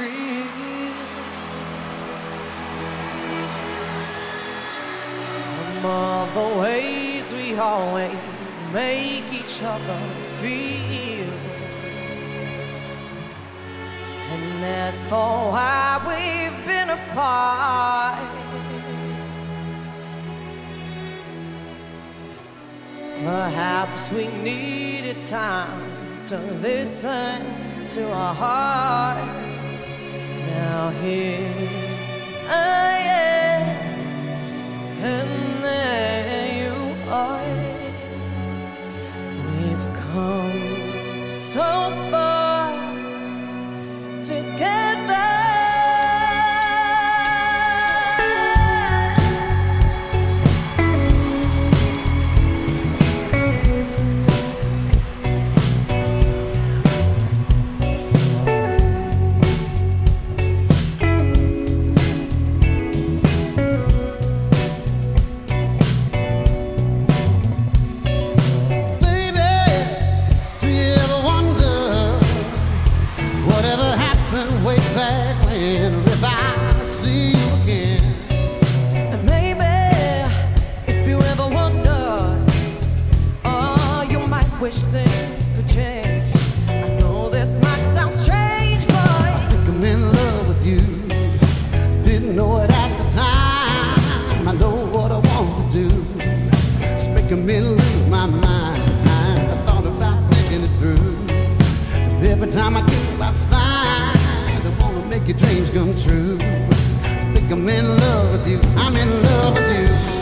real. From all the ways we always make each other feel. And as for why we've been apart, perhaps we needed time to listen to our hearts. Now here I am, and there you are. We've come so far together. Wish things could change. I know this might sound strange, but I think I'm in love with you. Didn't know it at the time. I know what I want to do. It's making me lose my mind. I thought about thinking it through. And every time I do, I find I wanna make your dreams come true. I think I'm in love with you. I'm in love with you.